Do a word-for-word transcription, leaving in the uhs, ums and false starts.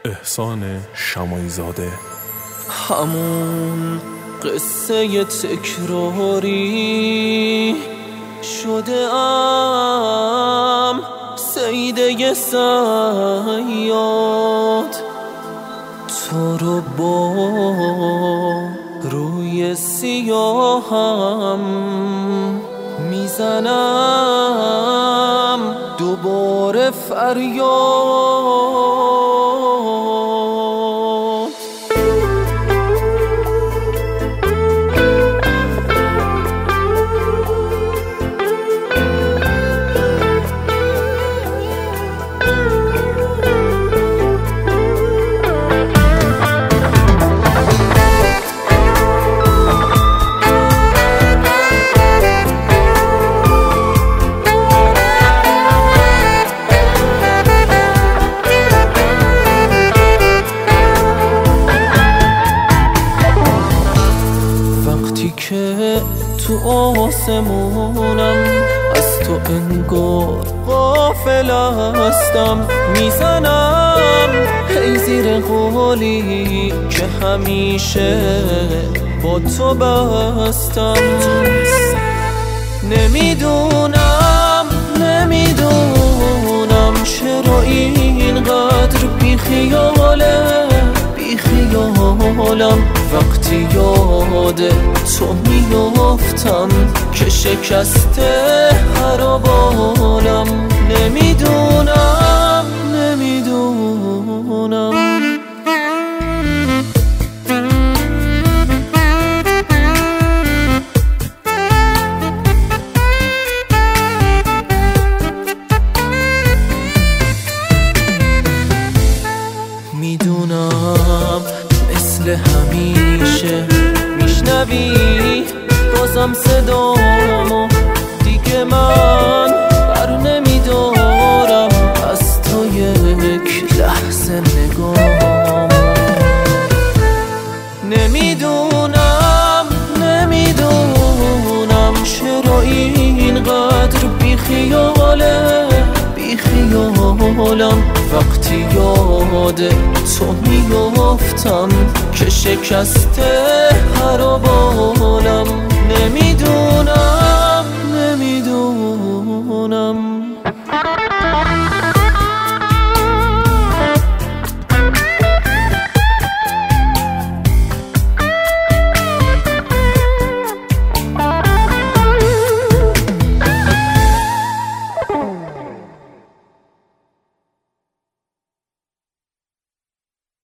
احسان شماعی زاده. همون قصه تکراری شده ام، سیده صیاد تو رو با روی سیاهم میزنم دوباره فریاد. که تو آسمونم از تو انگار غافل هستم، میزنم هی زیر قولی که همیشه با تو بستم. نمیدونم نمیدونم چرا اینقدر بیخیاله بیخیالم وقتی یاد تو میافتم که شکسته هر بالم. نمیدونم نمیدونم میدونم مثل همیشه میشنوی بازم صدامو، دیگه من بر نمیدارم از تو یک لحظه نگامو. نمیدونم نمیدونم چرا اینقدر بیخیاله بیخیالم وقتی یاد تو میافتم که شکسته هر بالم. نمی